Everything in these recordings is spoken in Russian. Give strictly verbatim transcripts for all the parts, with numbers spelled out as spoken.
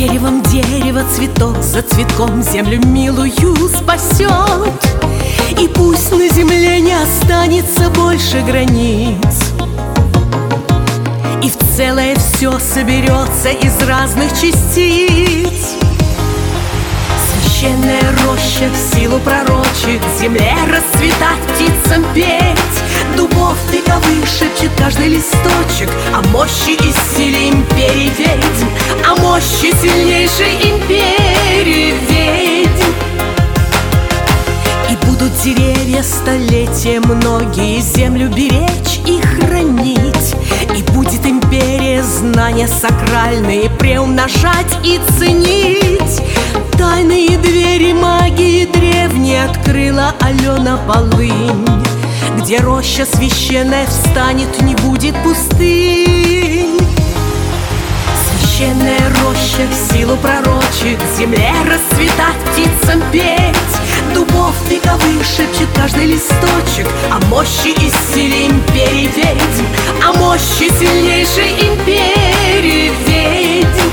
деревом дерево цветок за цветком землю милую спасет. И пусть на земле не останется больше границ, и в целое все соберется из разных частиц. Священная роща в силу пророчит земле расцветать, птицам петь. Дубов вековых шепчет каждый листочек о мощи и силе империи ведьм, о мощи сильнейшей империи ведьм. И будут деревья столетия многие землю беречь и хранить, и будет империя знания сакральные приумножать и ценить. Тайные двери магии древней открыла Алена Полынь. Где роща священная встанет, не будет пустынь. Священная роща в силу пророчит земле расцветать, птицам петь. Дубов вековых шепчет каждый листочек о мощи и силе империи ведьм, о мощи сильнейшей империи ведьм.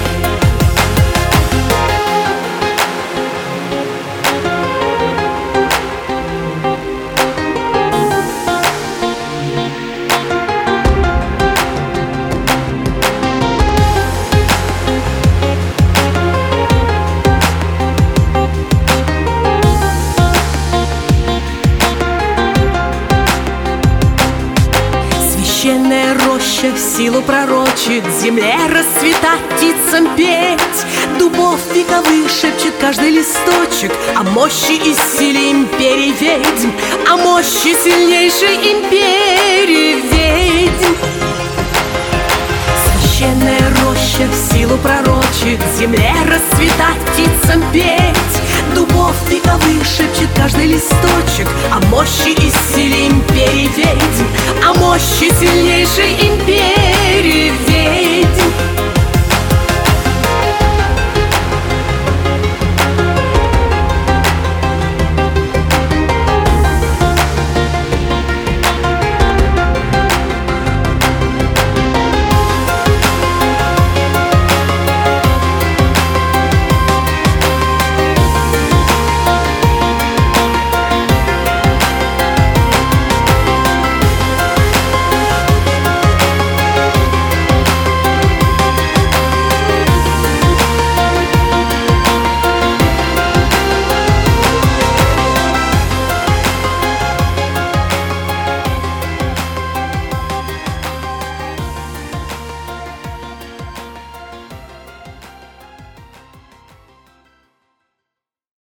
Священная роща в силу пророчит земле расцветать, птицам петь. Дубов вековых шепчет каждый листочек о мощи и силе империи ведьм, о мощи сильнейшей империи ведьм. Священная роща в силу пророчит земле расцветать, птицам петь. Дубов вековых шепчет каждый листочек о мощи и силе империи ведьм, о мощи сильнейшей империи ведьм.